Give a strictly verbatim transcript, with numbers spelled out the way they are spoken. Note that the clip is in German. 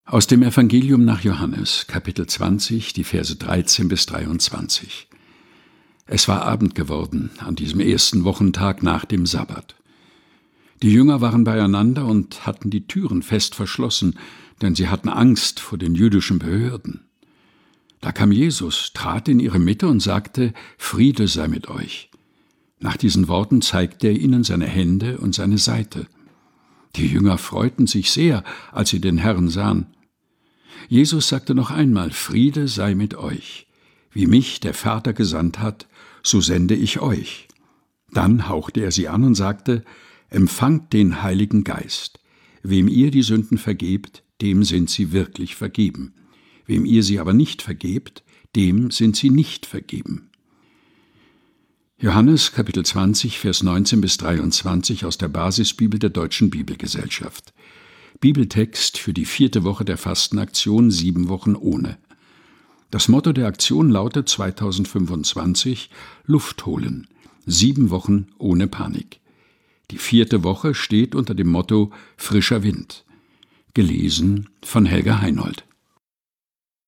Aus dem Evangelium nach Johannes, Kapitel zwanzig, die Verse dreizehn bis dreiundzwanzig. Es war Abend geworden an diesem ersten Wochentag nach dem Sabbat. Die Jünger waren beieinander und hatten die Türen fest verschlossen, denn sie hatten Angst vor den jüdischen Behörden. Da kam Jesus, trat in ihre Mitte und sagte: Friede sei mit euch. Nach diesen Worten zeigte er ihnen seine Hände und seine Seite. Die Jünger freuten sich sehr, als sie den Herrn sahen. Jesus sagte noch einmal: Friede sei mit euch. Wie mich der Vater gesandt hat, so sende ich euch. Dann hauchte er sie an und sagte: Empfangt den Heiligen Geist. Wem ihr die Sünden vergebt, dem sind sie wirklich vergeben. Wem ihr sie aber nicht vergebt, dem sind sie nicht vergeben. Johannes, Kapitel zwanzig, Vers neunzehn bis dreiundzwanzig aus der Basisbibel der Deutschen Bibelgesellschaft. Bibeltext für die vierte Woche der Fastenaktion Sieben Wochen ohne. Das Motto der Aktion lautet zweitausendfünfundzwanzig: Luft holen. Sieben Wochen ohne Panik. Die vierte Woche steht unter dem Motto Frischer Wind. Gelesen von Helga Heinold.